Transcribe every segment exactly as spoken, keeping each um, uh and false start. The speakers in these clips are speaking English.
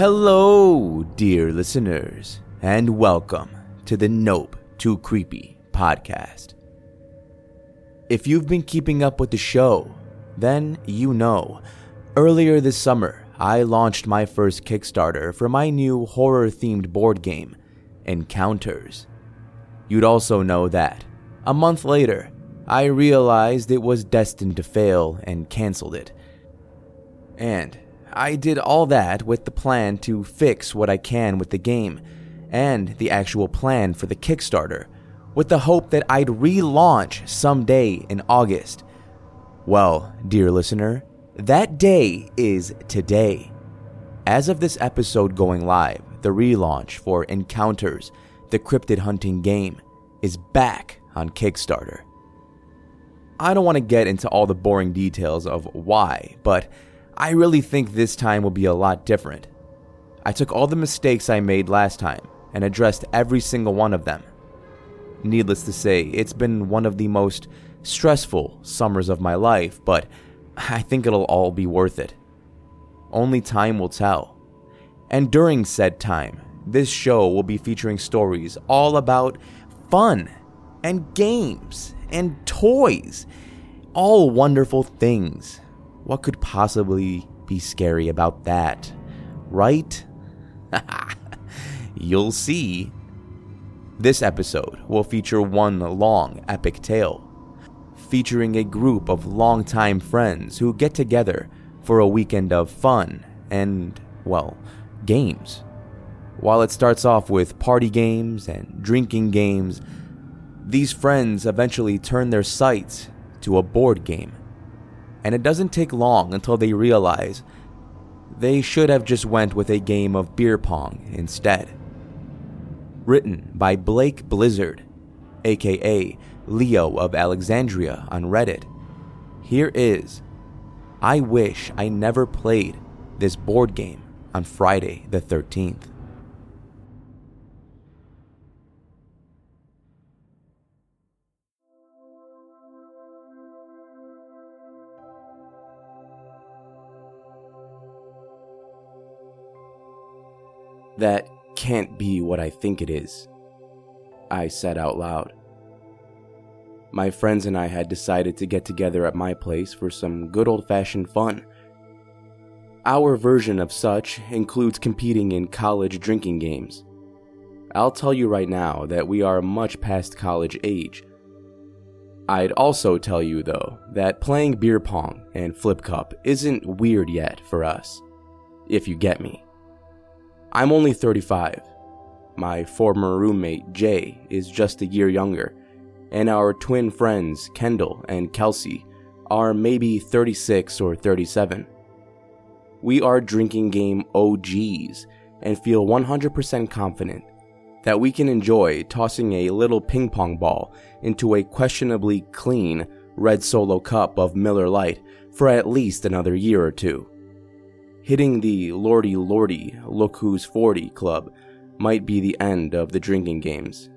Hello, dear listeners, and welcome to the Nope Too Creepy podcast. If you've been keeping up with the show, then you know, earlier this summer, I launched my first Kickstarter for my new horror-themed board game, Encounters. You'd also know that, a month later, I realized it was destined to fail and canceled it. And I did all that with the plan to fix what I can with the game, and the actual plan for the Kickstarter, with the hope that I'd relaunch someday in August. Well, dear listener, that day is today. As of this episode going live, the relaunch for Encounters, the cryptid hunting game, is back on Kickstarter. I don't want to get into all the boring details of why, but I really think this time will be a lot different. I took all the mistakes I made last time and addressed every single one of them. Needless to say, it's been one of the most stressful summers of my life, but I think it'll all be worth it. Only time will tell. And during said time, this show will be featuring stories all about fun and games and toys. All wonderful things. What could possibly be scary about that, right? You'll see. This episode will feature one long epic tale, featuring a group of longtime friends who get together for a weekend of fun and, well, games. While it starts off with party games and drinking games, these friends eventually turn their sights to a board game. And it doesn't take long until they realize they should have just went with a game of beer pong instead. Written by Blake Blizzard, aka Leo of Alexandria on Reddit, here is I Wish I Never Played This Board Game on Friday the thirteenth. That can't be what I think it is, I said out loud. My friends and I had decided to get together at my place for some good old-fashioned fun. Our version of such includes competing in college drinking games. I'll tell you right now that we are much past college age. I'd also tell you, though, that playing beer pong and flip cup isn't weird yet for us, if you get me. I'm only thirty-five. My former roommate, Jay, is just a year younger, and our twin friends, Kendall and Kelsey, are maybe thirty-six or thirty-seven. We are drinking game O Gs and feel one hundred percent confident that we can enjoy tossing a little ping pong ball into a questionably clean red Solo cup of Miller Lite for at least another year or two. Hitting the Lordy Lordy Look Who's forty club might be the end of the drinking games.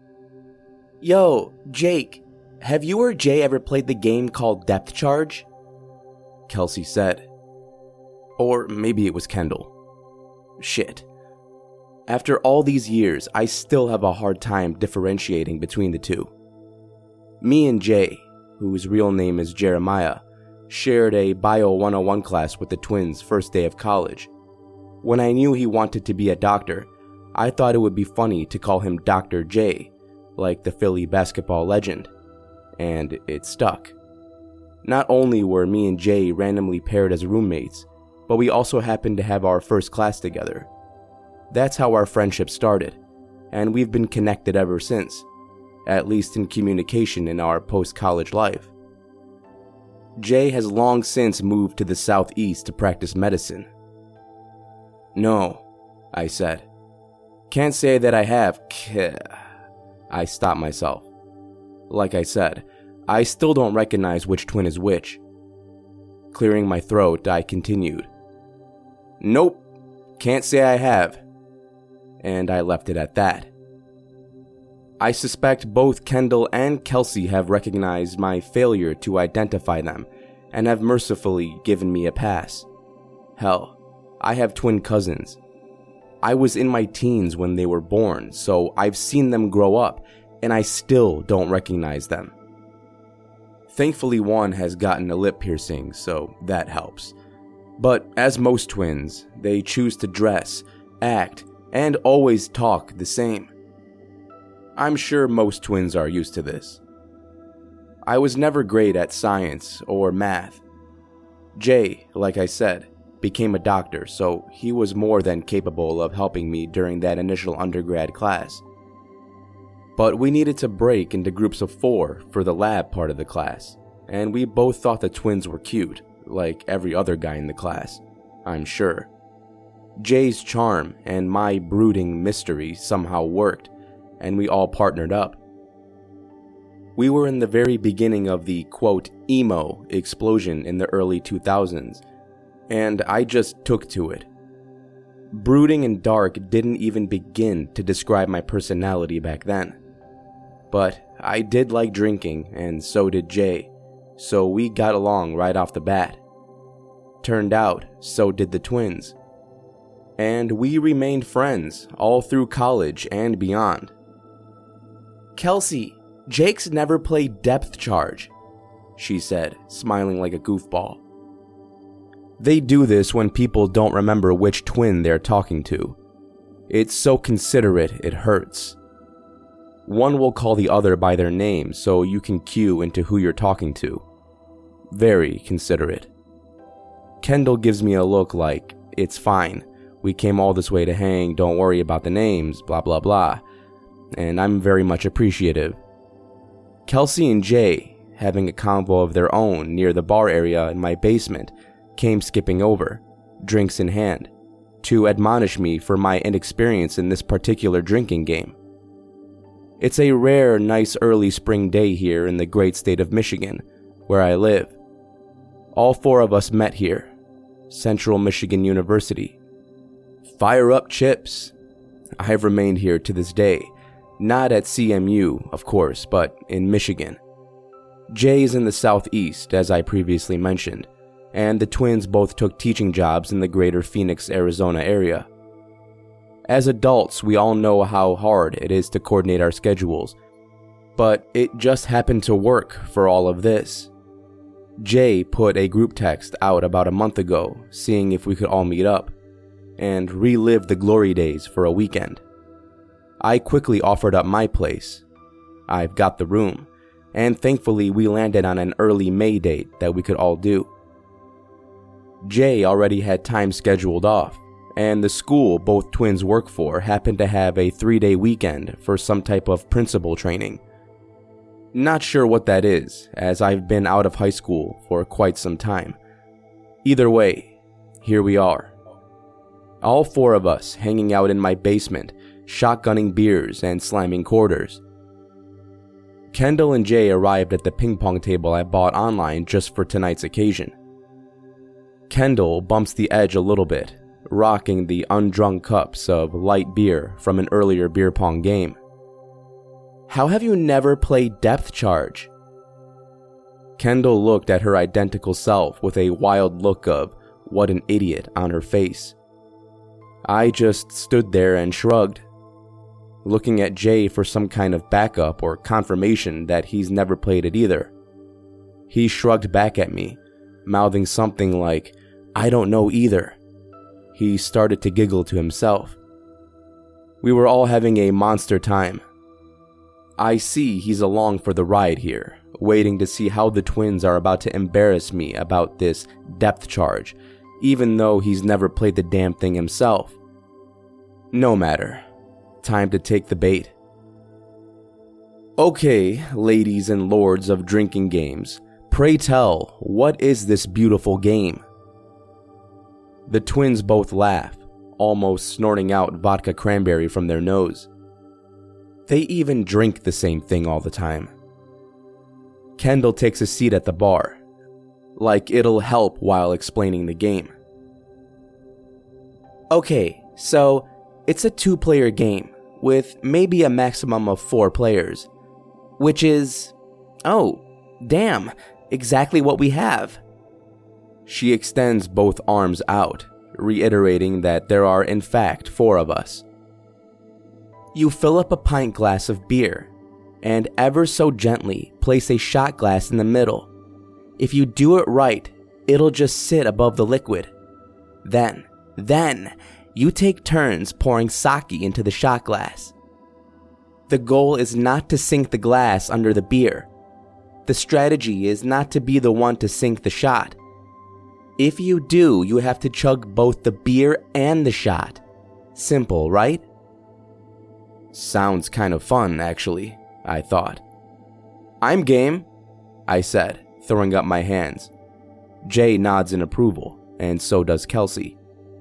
Yo, Jake, have you or Jay ever played the game called Depth Charge? Kelsey said. Or maybe it was Kendall. Shit. After all these years, I still have a hard time differentiating between the two. Me and Jay, whose real name is Jeremiah, shared a Bio one oh one class with the twins' first day of college. When I knew he wanted to be a doctor, I thought it would be funny to call him Doctor J, like the Philly basketball legend. And it stuck. Not only were me and Jay randomly paired as roommates, but we also happened to have our first class together. That's how our friendship started, and we've been connected ever since, at least in communication in our post-college life. Jay has long since moved to the southeast to practice medicine. No, I said. Can't say that I have. I stopped myself. Like I said, I still don't recognize which twin is which. Clearing my throat, I continued. Nope, can't say I have. And I left it at that. I suspect both Kendall and Kelsey have recognized my failure to identify them and have mercifully given me a pass. Hell, I have twin cousins, I was in my teens when they were born, so I've seen them grow up, and I still don't recognize them. Thankfully, one has gotten a lip piercing, so that helps. But as most twins, they choose to dress, act, and always talk the same. I'm sure most twins are used to this. I was never great at science or math. Jay, like I said, became a doctor, so he was more than capable of helping me during that initial undergrad class. But we needed to break into groups of four for the lab part of the class, and we both thought the twins were cute, like every other guy in the class, I'm sure. Jay's charm and my brooding mystery somehow worked, and we all partnered up. We were in the very beginning of the, quote, emo explosion in the early two thousands, and I just took to it. Brooding and dark didn't even begin to describe my personality back then. But I did like drinking, and so did Jay, so we got along right off the bat. Turned out, so did the twins. And we remained friends all through college and beyond. "Kelsey, Jake's never played depth charge," she said, smiling like a goofball. They do this when people don't remember which twin they're talking to. It's so considerate it hurts. One will call the other by their name so you can cue into who you're talking to. Very considerate. Kendall gives me a look like, "It's fine. We came all this way to hang, don't worry about the names, blah blah blah." And I'm very much appreciative. Kelsey and Jay, having a convo of their own near the bar area in my basement, came skipping over, drinks in hand, to admonish me for my inexperience in this particular drinking game. It's a rare, nice early spring day here in the great state of Michigan, where I live. All four of us met here, Central Michigan University. Fire up chips. I have remained here to this day, not at C M U, of course, but in Michigan. Jay is in the southeast, as I previously mentioned, and the twins both took teaching jobs in the greater Phoenix, Arizona area. As adults, we all know how hard it is to coordinate our schedules, but it just happened to work for all of this. Jay put a group text out about a month ago, seeing if we could all meet up, and relive the glory days for a weekend. I quickly offered up my place. I've got the room, and thankfully we landed on an early May date that we could all do. Jay already had time scheduled off, and the school both twins work for happened to have a three-day weekend for some type of principal training. Not sure what that is, as I've been out of high school for quite some time. Either way, here we are. All four of us hanging out in my basement, shotgunning beers and slamming quarters. Kendall and Jay arrived at the ping pong table I bought online just for tonight's occasion. Kendall bumps the edge a little bit, rocking the undrunk cups of light beer from an earlier beer pong game. "How have you never played depth charge?" Kendall looked at her identical self with a wild look of "what an idiot" on her face. I just stood there and shrugged, looking at Jay for some kind of backup or confirmation that he's never played it either. He shrugged back at me, mouthing something like, "I don't know either." He started to giggle to himself. We were all having a monster time. I see he's along for the ride here, waiting to see how the twins are about to embarrass me about this depth charge, even though he's never played the damn thing himself. No matter. Time to take the bait. "Okay, ladies and lords of drinking games, pray tell, what is this beautiful game?" The twins both laugh, almost snorting out vodka cranberry from their nose. They even drink the same thing all the time. Kendall takes a seat at the bar, like it'll help while explaining the game. "Okay, so it's a two-player game, with maybe a maximum of four players, which is, oh, damn, exactly what we have." She extends both arms out, reiterating that there are in fact four of us. You fill up a pint glass of beer, and ever so gently place a shot glass in the middle. If you do it right, it'll just sit above the liquid. Then, then, you take turns pouring sake into the shot glass. The goal is not to sink the glass under the beer. The strategy is not to be the one to sink the shot. If you do, you have to chug both the beer and the shot. Simple, right? Sounds kind of fun, actually, I thought. I'm game, I said, throwing up my hands. Jay nods in approval, and so does Kelsey.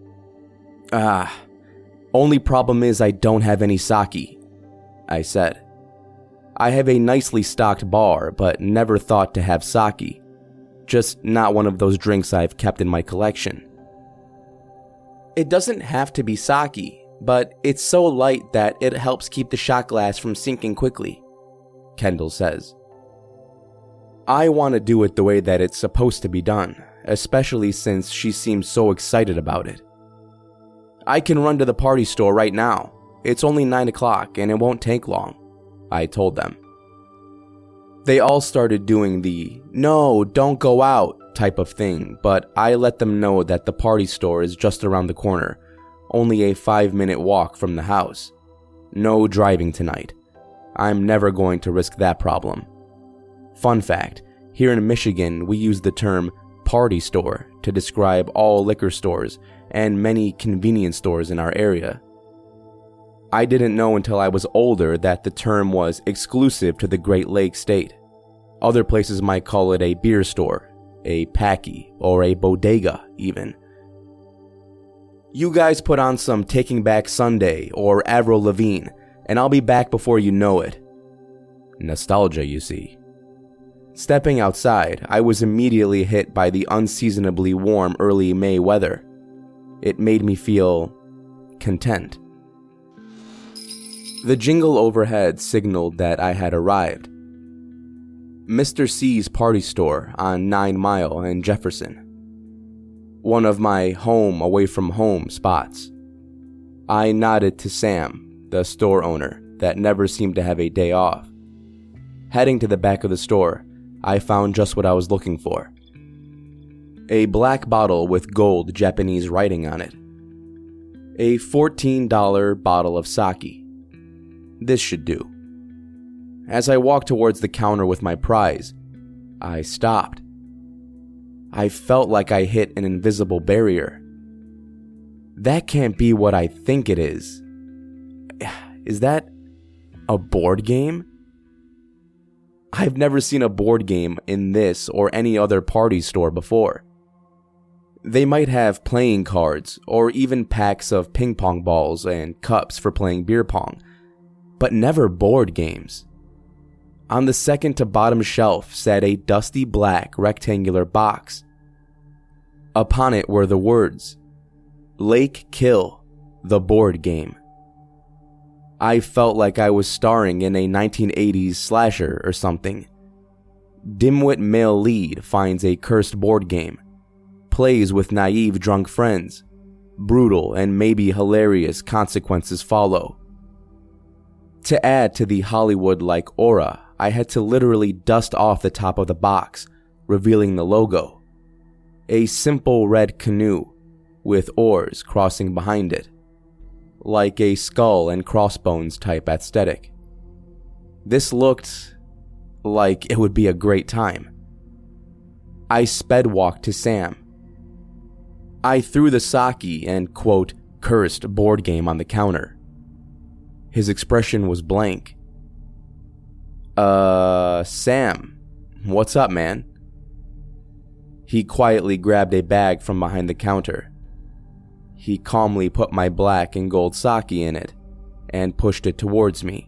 Ah, only problem is I don't have any sake, I said. I have a nicely stocked bar, but never thought to have sake. Just not one of those drinks I've kept in my collection. It doesn't have to be sake, but it's so light that it helps keep the shot glass from sinking quickly, Kendall says. I want to do it the way that it's supposed to be done, especially since she seems so excited about it. I can run to the party store right now. It's only nine o'clock and it won't take long, I told them. They all started doing the, no, don't go out type of thing, but I let them know that the party store is just around the corner, only a five minute walk from the house. No driving tonight. I'm never going to risk that problem. Fun fact, here in Michigan, we use the term party store to describe all liquor stores and many convenience stores in our area. I didn't know until I was older that the term was exclusive to the Great Lakes state. Other places might call it a beer store, a packy, or a bodega even. You guys put on some Taking Back Sunday or Avril Lavigne, and I'll be back before you know it. Nostalgia, you see. Stepping outside, I was immediately hit by the unseasonably warm early May weather. It made me feel content. The jingle overhead signaled that I had arrived. Mister C's party store on Nine Mile and Jefferson. One of my home away from home spots. I nodded to Sam, the store owner, that never seemed to have a day off. Heading to the back of the store, I found just what I was looking for. A black bottle with gold Japanese writing on it. A fourteen dollar bottle of sake. This should do. As I walked towards the counter with my prize, I stopped. I felt like I hit an invisible barrier. That can't be what I think it is. Is that a board game? I've never seen a board game in this or any other party store before. They might have playing cards or even packs of ping pong balls and cups for playing beer pong, but never board games. On the second to bottom shelf sat a dusty black rectangular box. Upon it were the words, Lake Kill, the board game. I felt like I was starring in a nineteen eighties slasher or something. Dimwit male lead finds a cursed board game, plays with naive drunk friends, brutal and maybe hilarious consequences follow. To add to the Hollywood-like aura, I had to literally dust off the top of the box, revealing the logo. A simple red canoe, with oars crossing behind it. Like a skull and crossbones type aesthetic. This looked like it would be a great time. I sped walked to Sam. I threw the sake and, quote, cursed board game on the counter. His expression was blank. Uh, Sam, what's up, man? He quietly grabbed a bag from behind the counter. He calmly put my black and gold sake in it and pushed it towards me.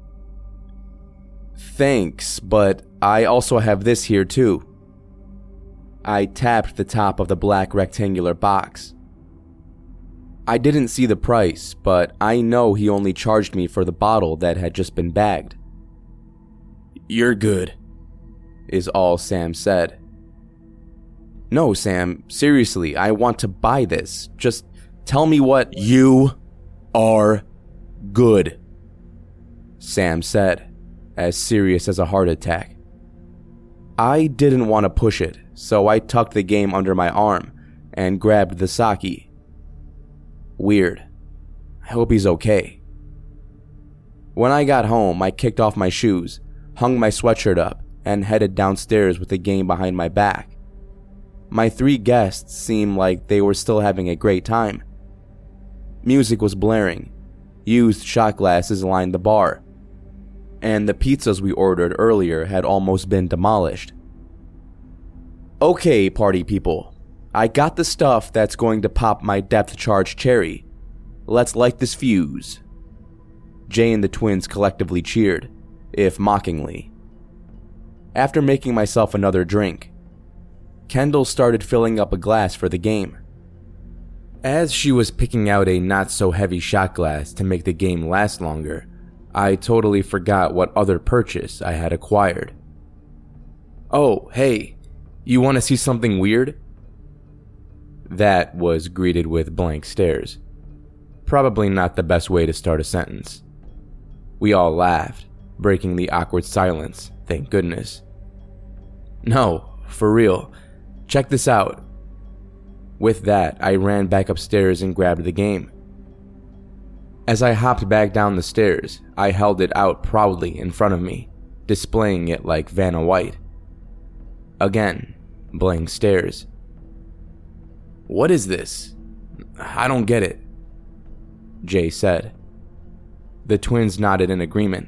Thanks, but I also have this here too. I tapped the top of the black rectangular box. I didn't see the price, but I know he only charged me for the bottle that had just been bagged. You're good, is all Sam said. No, Sam, seriously, I want to buy this. Just tell me what— You are good, Sam said, as serious as a heart attack. I didn't want to push it, so I tucked the game under my arm and grabbed the sake. Weird. I hope he's okay. When I got home, I kicked off my shoes, hung my sweatshirt up, and headed downstairs with the game behind my back. My three guests seemed like they were still having a great time. Music was blaring, used shot glasses lined the bar, and the pizzas we ordered earlier had almost been demolished. Okay, party people, I got the stuff that's going to pop my depth charge cherry. Let's light this fuse. Jay and the twins collectively cheered, if mockingly. After making myself another drink, Kendall started filling up a glass for the game. As she was picking out a not-so-heavy shot glass to make the game last longer, I totally forgot what other purchase I had acquired. Oh, hey, you want to see something weird? That was greeted with blank stares. Probably not the best way to start a sentence. We all laughed, breaking the awkward silence, thank goodness. No, for real. Check this out. With that, I ran back upstairs and grabbed the game. As I hopped back down the stairs, I held it out proudly in front of me, displaying it like Vanna White. Again, blank stares. What is this? I don't get it, Jay said. The twins nodded in agreement.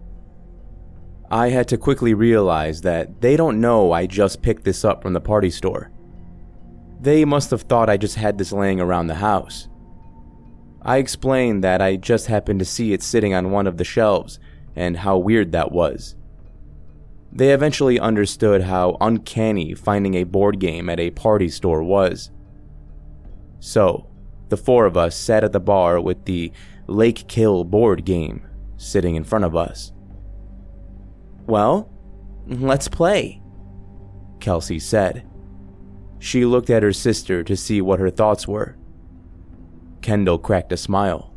I had to quickly realize that they don't know I just picked this up from the party store. They must have thought I just had this laying around the house. I explained that I just happened to see it sitting on one of the shelves and how weird that was. They eventually understood how uncanny finding a board game at a party store was. So, the four of us sat at the bar with the Lake Kill board game sitting in front of us. Well, let's play, Kelsey said. She looked at her sister to see what her thoughts were. Kendall cracked a smile.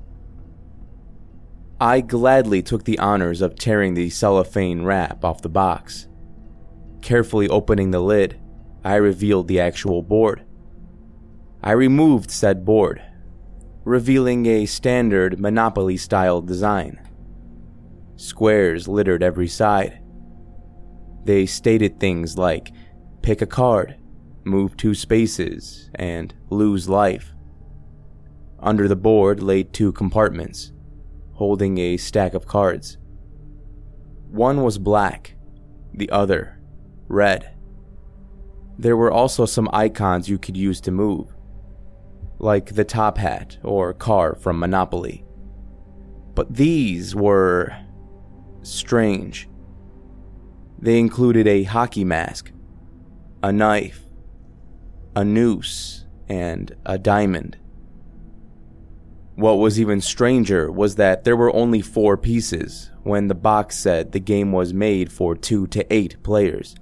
I gladly took the honors of tearing the cellophane wrap off the box. Carefully opening the lid, I revealed the actual board. I removed said board, revealing a standard Monopoly-style design. Squares littered every side. They stated things like, pick a card, move two spaces, and lose life. Under the board lay two compartments, holding a stack of cards. One was black, the other red. There were also some icons you could use to move, like the top hat or car from Monopoly. But these were strange. They included a hockey mask, a knife, a noose, and a diamond. What was even stranger was that there were only four pieces when the box said the game was made for two to eight players.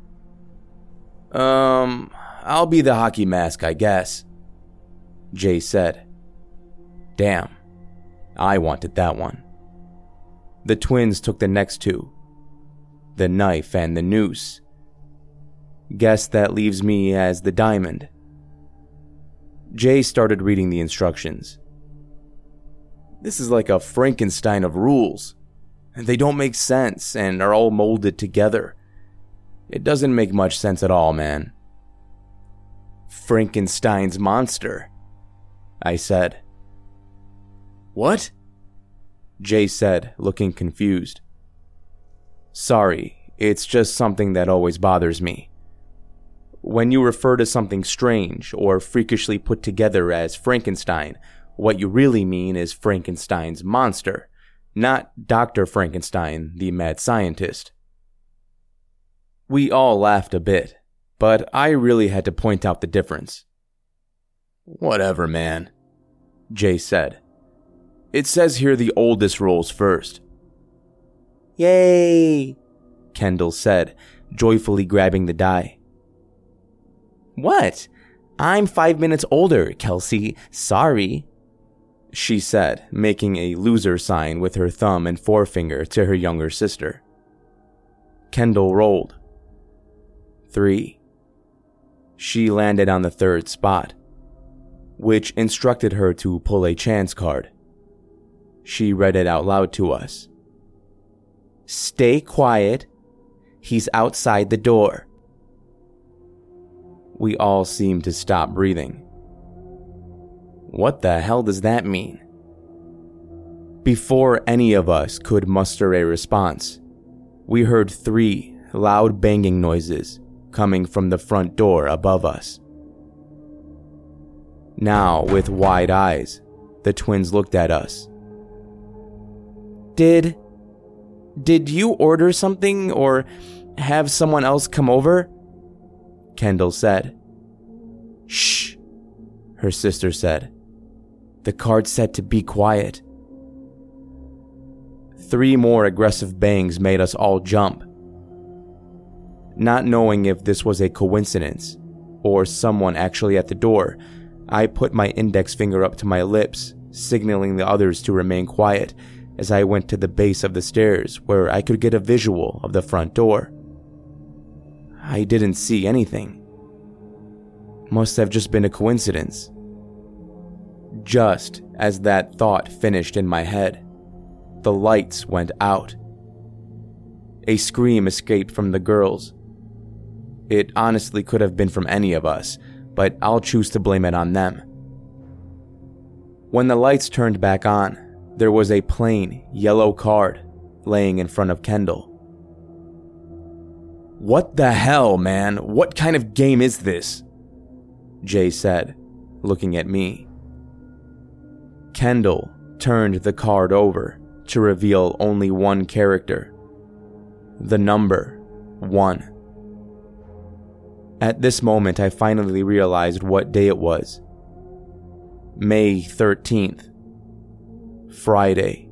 Um, I'll be the hockey mask, I guess, Jay said. Damn, I wanted that one. The twins took the next two, the knife and the noose. Guess that leaves me as the diamond. Jay started reading the instructions. This is like a Frankenstein of rules. They don't make sense and are all molded together. It doesn't make much sense at all, man. Frankenstein's monster, I said. What? Jay said, looking confused. Sorry, it's just something that always bothers me. When you refer to something strange or freakishly put together as Frankenstein, what you really mean is Frankenstein's monster, not Doctor Frankenstein, the mad scientist. We all laughed a bit, but I really had to point out the difference. Whatever, man, Jay said. It says here the oldest rolls first. Yay, Kendall said, joyfully grabbing the die. What? I'm five minutes older, Kelsey. Sorry, she said, making a loser sign with her thumb and forefinger to her younger sister. Kendall rolled. Three. She landed on the third spot, which instructed her to pull a chance card. She read it out loud to us. Stay quiet. He's outside the door. We all seemed to stop breathing. What the hell does that mean? Before any of us could muster a response, we heard three loud banging noises coming from the front door above us. Now, with wide eyes, the twins looked at us. Did... Did you order something or have someone else come over? Kendall said. Shh, her sister said. The card said to be quiet. Three more aggressive bangs made us all jump. Not knowing if this was a coincidence or someone actually at the door, I put my index finger up to my lips, signaling the others to remain quiet as I went to the base of the stairs where I could get a visual of the front door. I didn't see anything. Must have just been a coincidence. Just as that thought finished in my head, the lights went out. A scream escaped from the girls. It honestly could have been from any of us, but I'll choose to blame it on them. When the lights turned back on, there was a plain yellow card laying in front of Kendall. What the hell, man? What kind of game is this? Jay said, looking at me. Kendall turned the card over to reveal only one character. The number one. At this moment, I finally realized what day it was. May thirteenth. Friday.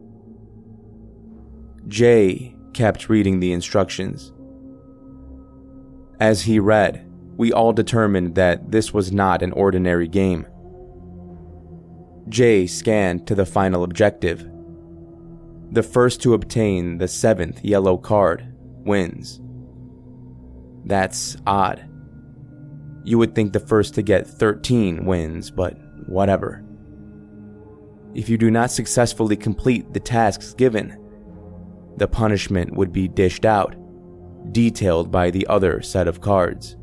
Jay kept reading the instructions. As he read, we all determined that this was not an ordinary game. Jay scanned to the final objective. The first to obtain the seventh yellow card wins. That's odd. You would think the first to get thirteen wins, but whatever. If you do not successfully complete the tasks given, the punishment would be dished out, detailed by the other set of cards.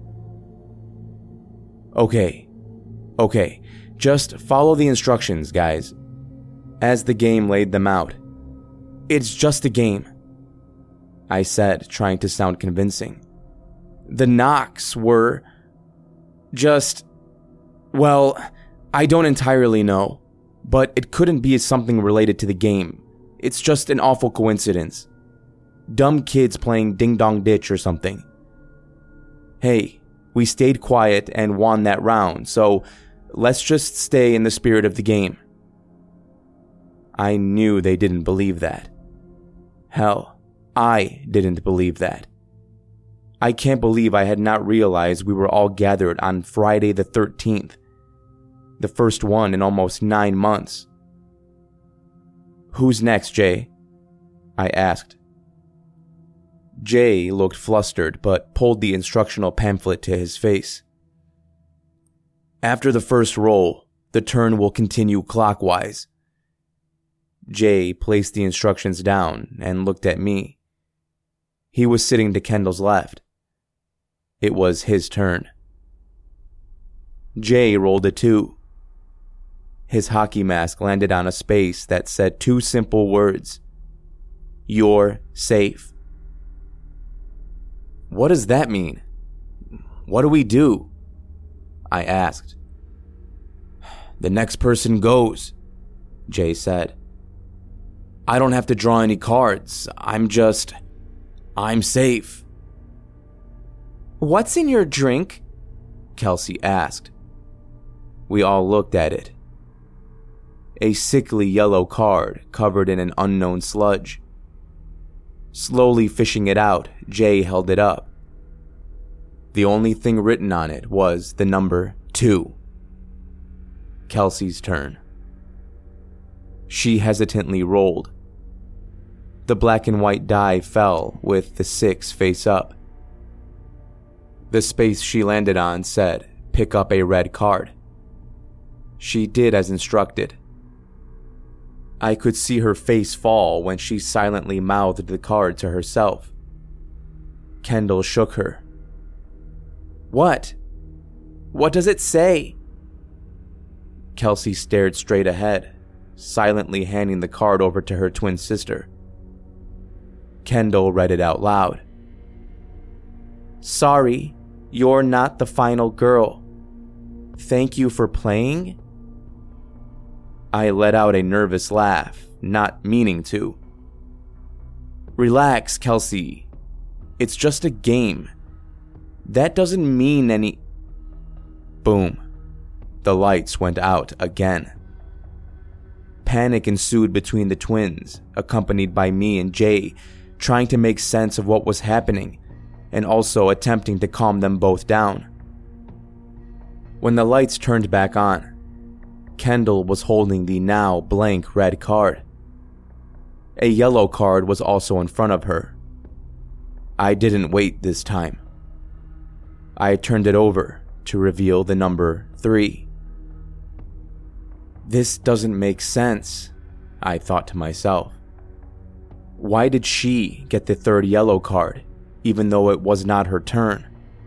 Okay, okay, just follow the instructions, guys. As the game laid them out. It's just a game, I said, trying to sound convincing. The knocks were just, well, I don't entirely know, but it couldn't be something related to the game. It's just an awful coincidence. Dumb kids playing Ding Dong Ditch or something. Hey, we stayed quiet and won that round, so let's just stay in the spirit of the game. I knew they didn't believe that. Hell, I didn't believe that. I can't believe I had not realized we were all gathered on Friday the thirteenth, the first one in almost nine months. Who's next, Jay? I asked. Jay looked flustered, but pulled the instructional pamphlet to his face. After the first roll, the turn will continue clockwise. Jay placed the instructions down and looked at me. He was sitting to Kendall's left. It was his turn. Jay rolled a two. His hockey mask landed on a space that said two simple words. You're safe. What does that mean? What do we do? I asked. The next person goes, Jay said. I don't have to draw any cards. I'm just... I'm safe. What's in your drink? Kelsey asked. We all looked at it. A sickly yellow card covered in an unknown sludge. Slowly fishing it out, Jay held it up. The only thing written on it was the number two. Kelsey's turn. She hesitantly rolled. The black and white die fell with the six face up. The space she landed on said, "Pick up a red card." She did as instructed. I could see her face fall when she silently mouthed the card to herself. Kendall shook her. "What? What does it say?" Kelsey stared straight ahead, silently handing the card over to her twin sister. Kendall read it out loud. "Sorry, you're not the final girl. Thank you for playing?" I let out a nervous laugh, not meaning to. "Relax, Kelsey. It's just a game. That doesn't mean any..." Boom. The lights went out again. Panic ensued between the twins, accompanied by me and Jay, trying to make sense of what was happening, and also attempting to calm them both down. When the lights turned back on, Kendall was holding the now blank red card. A yellow card was also in front of her. I didn't wait this time. I turned it over to reveal the number three. This doesn't make sense, I thought to myself. Why did she get the third yellow card, even though it was not her turn?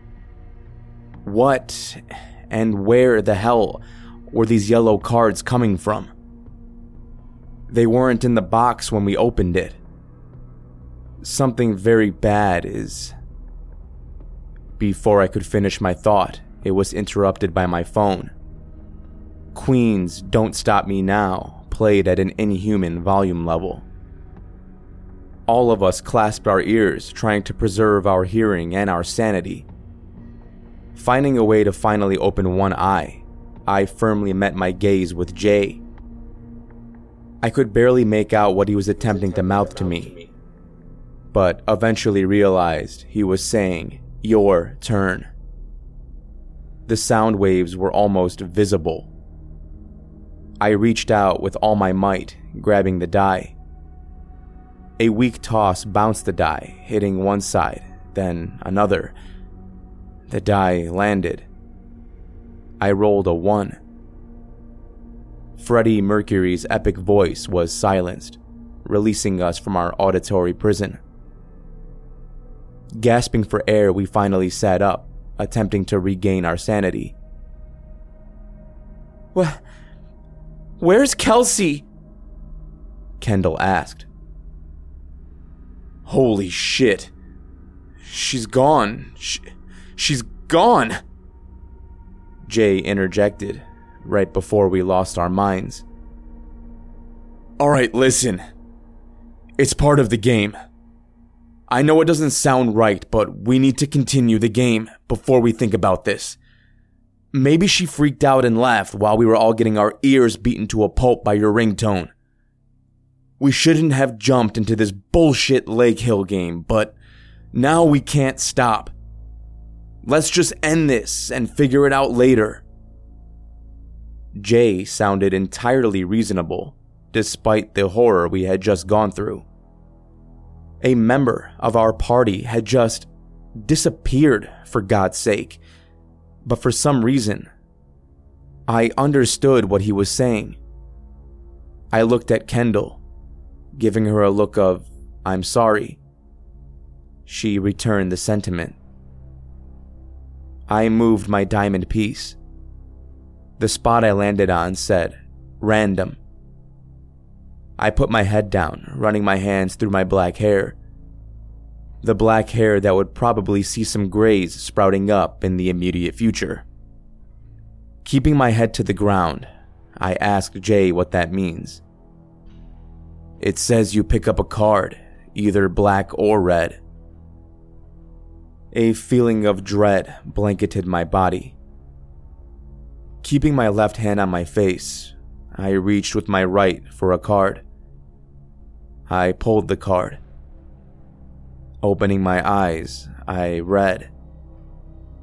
What and where the hell were these yellow cards coming from? They weren't in the box when we opened it. Something very bad is... Before I could finish my thought, it was interrupted by my phone. Queen's Don't Stop Me Now played at an inhuman volume level. All of us clasped our ears, trying to preserve our hearing and our sanity. Finding a way to finally open one eye, I firmly met my gaze with Jay. I could barely make out what he was attempting to mouth to me, but eventually realized he was saying, "Your turn." The sound waves were almost visible. I reached out with all my might, grabbing the die. A weak toss bounced the die, hitting one side, then another. The die landed. I rolled a one. Freddie Mercury's epic voice was silenced, releasing us from our auditory prison. Gasping for air, we finally sat up, attempting to regain our sanity. Wh- Where's Kelsey? Kendall asked. Holy shit. She's gone. She- she's gone. Jay interjected, right before we lost our minds. Alright, listen. It's part of the game. I know it doesn't sound right, but we need to continue the game before we think about this. Maybe she freaked out and laughed while we were all getting our ears beaten to a pulp by your ringtone. We shouldn't have jumped into this bullshit Lake Hill game, but now we can't stop. Let's just end this and figure it out later. Jay sounded entirely reasonable, despite the horror we had just gone through. A member of our party had just disappeared, for God's sake. But for some reason, I understood what he was saying. I looked at Kendall, giving her a look of, I'm sorry. She returned the sentiment. I moved my diamond piece. The spot I landed on said, random. I put my head down, running my hands through my black hair. The black hair that would probably see some grays sprouting up in the immediate future. Keeping my head to the ground, I asked Jay what that means. It says you pick up a card, either black or red. A feeling of dread blanketed my body. Keeping my left hand on my face, I reached with my right for a card. I pulled the card. Opening my eyes, I read,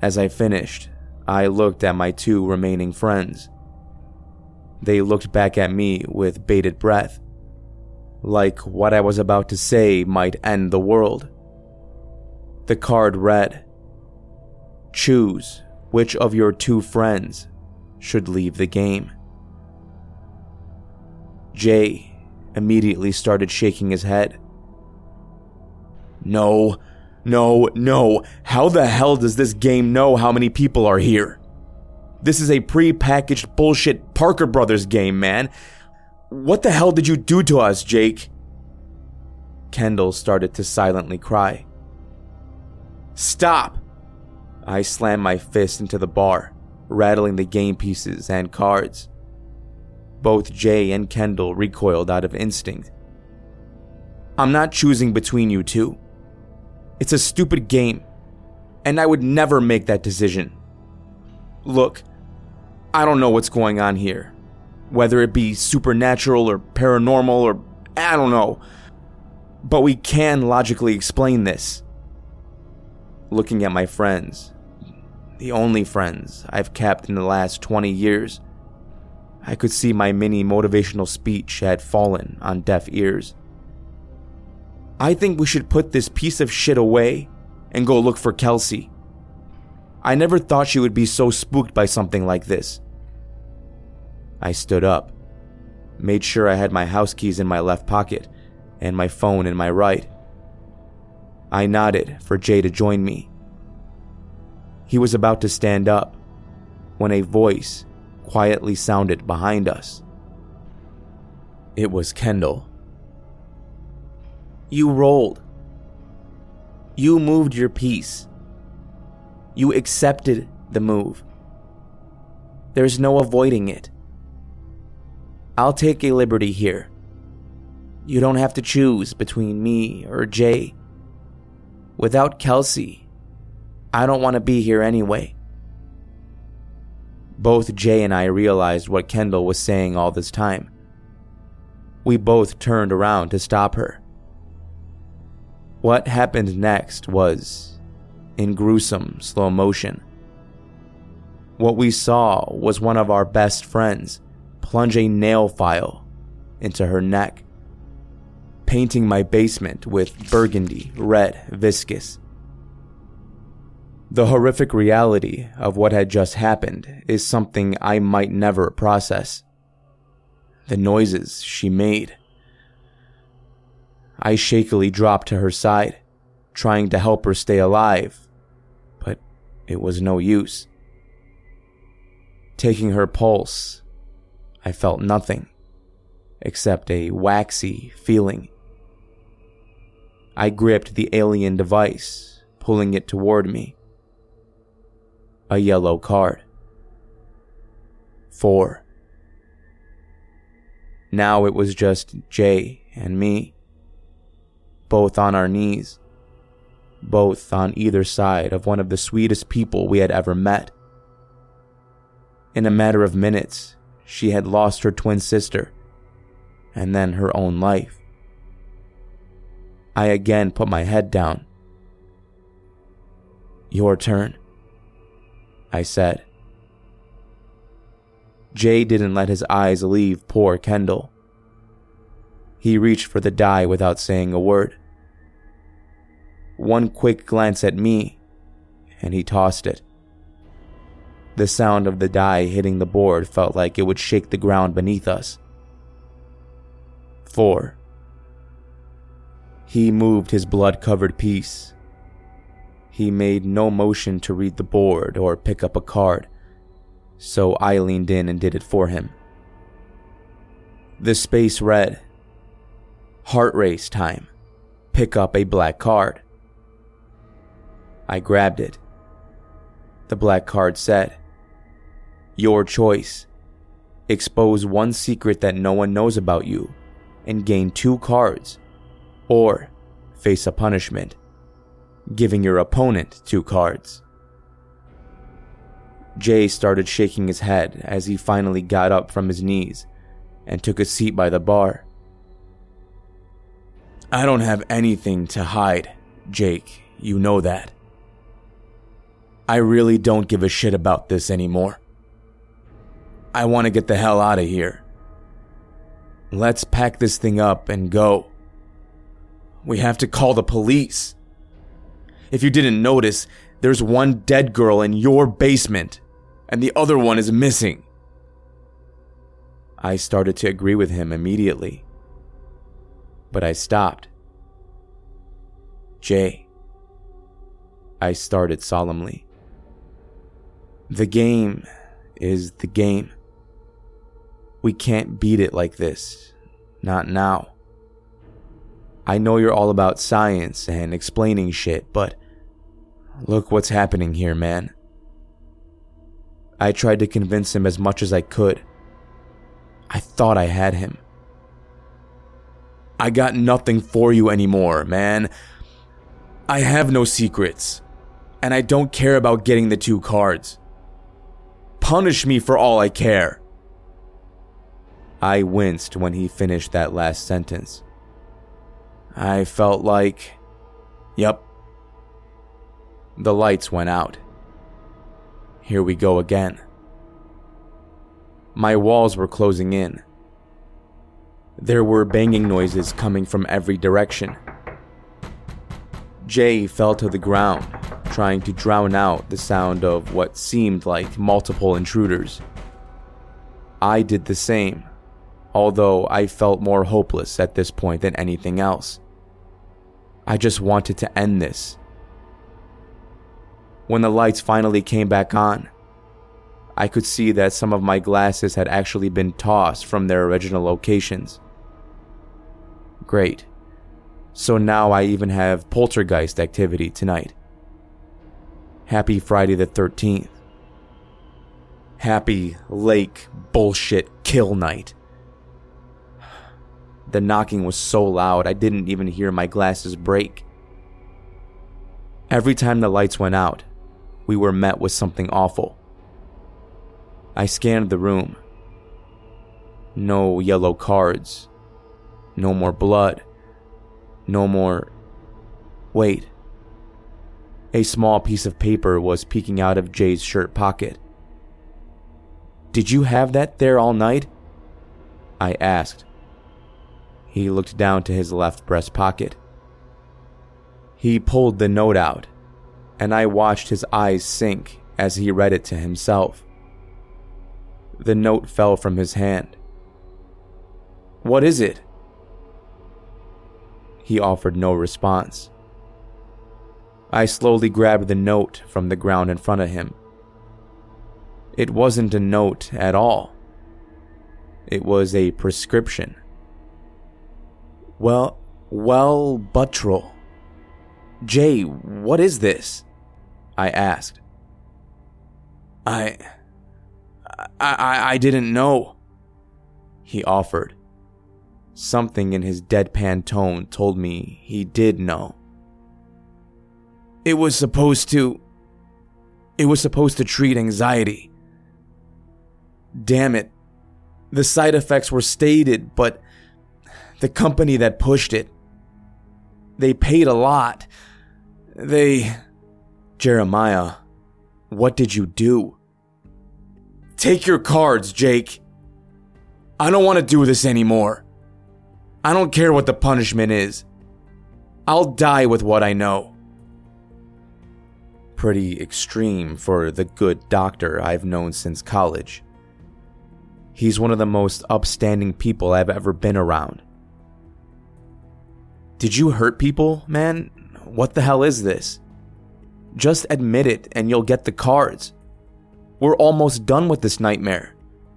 As I finished, I looked at my two remaining friends. They looked back at me with bated breath, like what I was about to say might end the world. The card read, "Choose which of your two friends should leave the game." Jay immediately started shaking his head. No, no, no. How the hell does this game know how many people are here? This is a pre-packaged bullshit Parker Brothers game, man. What the hell did you do to us, Jake? Kendall started to silently cry. Stop! I slammed my fist into the bar, rattling the game pieces and cards. Both Jay and Kendall recoiled out of instinct. I'm not choosing between you two. It's a stupid game, and I would never make that decision. Look, I don't know what's going on here, whether it be supernatural or paranormal or I don't know, but we can logically explain this. Looking at my friends, the only friends I've kept in the last twenty years, I could see my mini motivational speech had fallen on deaf ears. I think we should put this piece of shit away and go look for Kelsey. I never thought she would be so spooked by something like this. I stood up, made sure I had my house keys in my left pocket and my phone in my right. I nodded for Jay to join me. He was about to stand up when a voice quietly sounded behind us. It was Kendall. You rolled. You moved your piece. You accepted the move. There's no avoiding it. I'll take a liberty here. You don't have to choose between me or Jay. Without Kelsey, I don't want to be here anyway. Both Jay and I realized what Kendall was saying all this time. We both turned around to stop her. What happened next was in gruesome slow motion. What we saw was one of our best friends plunge a nail file into her neck, painting my basement with burgundy red viscous. The horrific reality of what had just happened is something I might never process. The noises she made. I shakily dropped to her side, trying to help her stay alive, but it was no use. Taking her pulse, I felt nothing except a waxy feeling. I gripped the alien device, pulling it toward me. A yellow card. Four. Now it was just Jay and me, both on our knees, both on either side of one of the sweetest people we had ever met. In a matter of minutes, she had lost her twin sister, and then her own life. I again put my head down. Your turn, I said. Jay didn't let his eyes leave poor Kendall. He reached for the die without saying a word. One quick glance at me, and he tossed it. The sound of the die hitting the board felt like it would shake the ground beneath us. Four. He moved his blood-covered piece. He made no motion to read the board or pick up a card, so I leaned in and did it for him. The space read, Heart race time. Pick up a black card. I grabbed it. The black card said, Your choice. Expose one secret that no one knows about you and gain two cards, or face a punishment, giving your opponent two cards. Jay started shaking his head as he finally got up from his knees and took a seat by the bar. I don't have anything to hide, Jake, you know that. I really don't give a shit about this anymore. I want to get the hell out of here. Let's pack this thing up and go. We have to call the police. If you didn't notice, there's one dead girl in your basement, and the other one is missing. I started to agree with him immediately, but I stopped. Jay, I started solemnly. The game is the game. We can't beat it like this. Not now. I know you're all about science and explaining shit, but look what's happening here, man. I tried to convince him as much as I could. I thought I had him. I got nothing for you anymore, man. I have no secrets, and I don't care about getting the two cards. Punish me for all I care. I winced when he finished that last sentence. I felt like, yep. The lights went out. Here we go again. My walls were closing in. There were banging noises coming from every direction. Jay fell to the ground, trying to drown out the sound of what seemed like multiple intruders. I did the same, although I felt more hopeless at this point than anything else. I just wanted to end this. When the lights finally came back on, I could see that some of my glasses had actually been tossed from their original locations. Great. So now I even have poltergeist activity tonight. Happy Friday the thirteenth. Happy Lake bullshit kill night. The knocking was so loud I didn't even hear my glasses break. Every time the lights went out, we were met with something awful. I scanned the room. No yellow cards. No more blood. No more... Wait. A small piece of paper was peeking out of Jay's shirt pocket. Did you have that there all night? I asked. He looked down to his left breast pocket. He pulled the note out, and I watched his eyes sink as he read it to himself. The note fell from his hand. What is it? He offered no response. I slowly grabbed the note from the ground in front of him. It wasn't a note at all. It was a prescription. Well, well, Buttrell. Jay, what is this? I asked. I... I, I didn't know, he offered. Something in his deadpan tone told me he did know. It was supposed to... It was supposed to treat anxiety. Damn it. The side effects were stated, but the company that pushed it, they paid a lot. They... Jeremiah, what did you do? Take your cards, Jake. I don't want to do this anymore. I don't care what the punishment is. I'll die with what I know. Pretty extreme for the good doctor I've known since college. He's one of the most upstanding people I've ever been around. Did you hurt people, man? What the hell is this? Just admit it and you'll get the cards. We're almost done with this nightmare.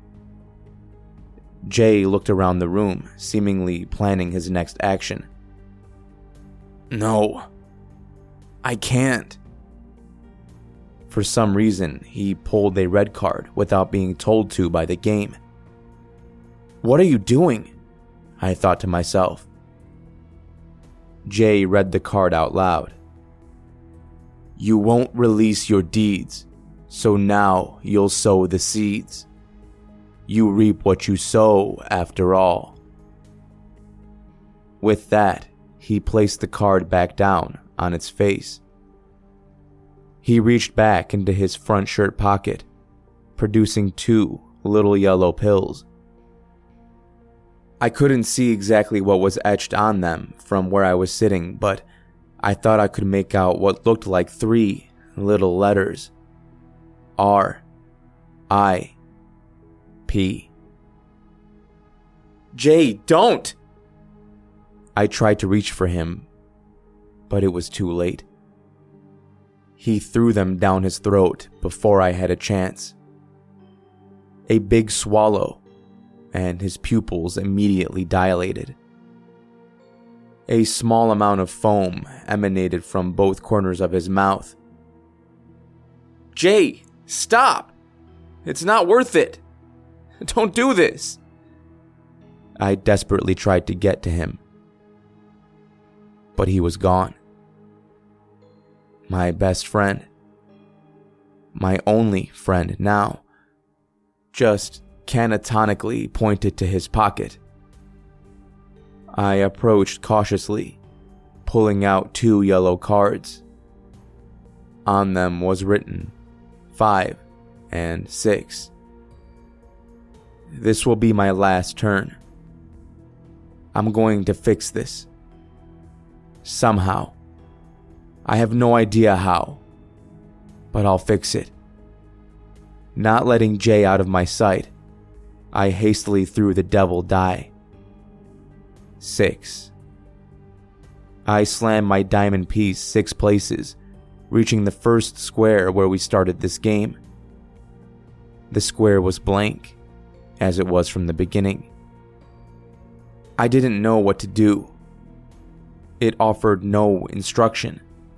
Jay looked around the room, seemingly planning his next action. No, I can't. For some reason, he pulled a red card without being told to by the game. What are you doing? I thought to myself. Jay read the card out loud. You won't release your deeds, so now you'll sow the seeds. You reap what you sow, after all. With that, he placed the card back down on its face. He reached back into his front shirt pocket, producing two little yellow pills. I couldn't see exactly what was etched on them from where I was sitting, but I thought I could make out what looked like three little letters. R. I. P. Jay, don't! I tried to reach for him, but it was too late. He threw them down his throat before I had a chance. A big swallow, and his pupils immediately dilated. A small amount of foam emanated from both corners of his mouth. Jay, stop! It's not worth it! Don't do this! I desperately tried to get to him, but he was gone. My best friend, my only friend now, just canatonically pointed to his pocket. I approached cautiously, pulling out two yellow cards. On them was written five and six. This will be my last turn. I'm going to fix this. Somehow. I have no idea how, but I'll fix it. Not letting Jay out of my sight, I hastily threw the devil die. Six. I slammed my diamond piece six places, reaching the first square where we started this game. The square was blank, as it was from the beginning. I didn't know what to do. It offered no instruction.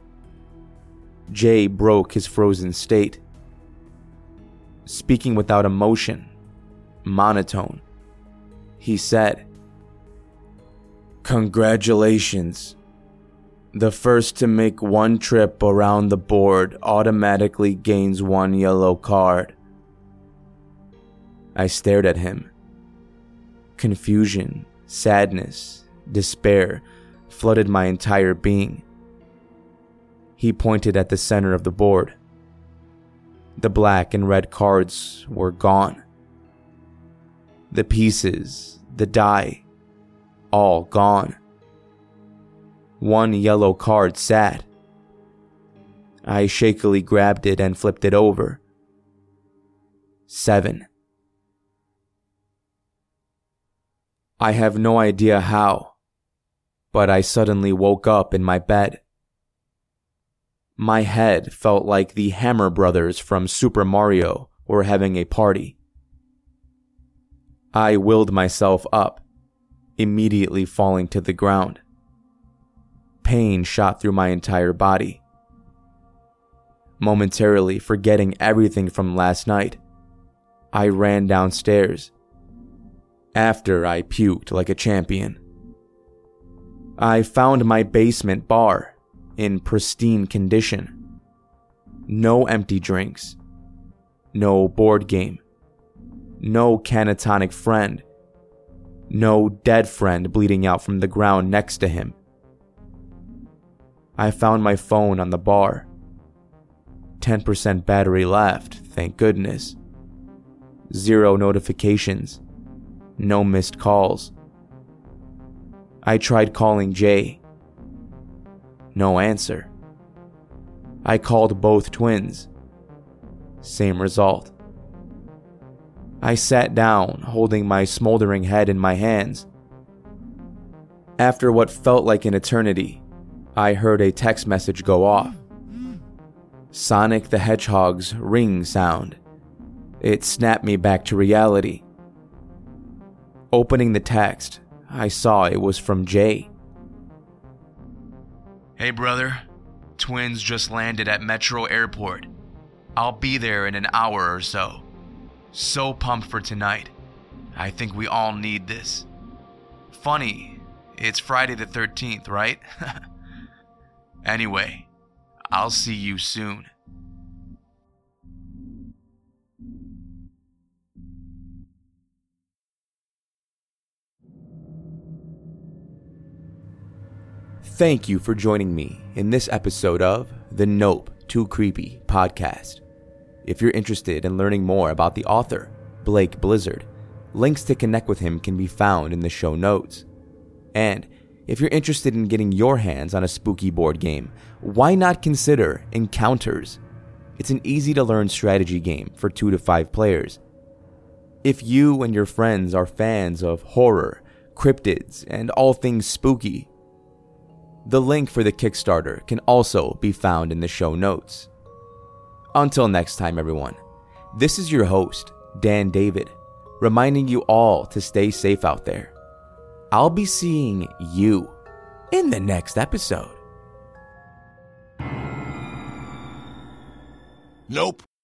Jay broke his frozen state. Speaking without emotion, monotone, he said, "Congratulations. The first to make one trip around the board automatically gains one yellow card." I stared at him. Confusion, sadness, despair flooded my entire being. He pointed at the center of the board. The black and red cards were gone. The pieces, the die, all gone. One yellow card sat. I shakily grabbed it and flipped it over. Seven. I have no idea how, but I suddenly woke up in my bed. My head felt like the Hammer Brothers from Super Mario were having a party. I willed myself up, immediately falling to the ground. Pain shot through my entire body. Momentarily forgetting everything from last night, I ran downstairs. After I puked like a champion. I found my basement bar in pristine condition. No empty drinks. No board game. No canatonic friend. No dead friend bleeding out from the ground next to him. I found my phone on the bar. ten percent battery left, thank goodness. Zero notifications. No missed calls. I tried calling Jay. No answer. I called both twins. Same result. I sat down, holding my smoldering head in my hands. After what felt like an eternity, I heard a text message go off. Sonic the Hedgehog's ring sound. It snapped me back to reality. Opening the text, I saw it was from Jay. "Hey brother, twins just landed at Metro Airport. I'll be there in an hour or so. So pumped for tonight. I think we all need this. Funny, it's Friday the thirteenth, right? Anyway, I'll see you soon." Thank you for joining me in this episode of The Nope Too Creepy Podcast. If you're interested in learning more about the author, Blake Blizzard, links to connect with him can be found in the show notes. And if you're interested in getting your hands on a spooky board game, why not consider Encounters? It's an easy-to-learn strategy game for two to five players. If you and your friends are fans of horror, cryptids, and all things spooky, the link for the Kickstarter can also be found in the show notes. Until next time, everyone, this is your host, Dan David, reminding you all to stay safe out there. I'll be seeing you in the next episode. Nope.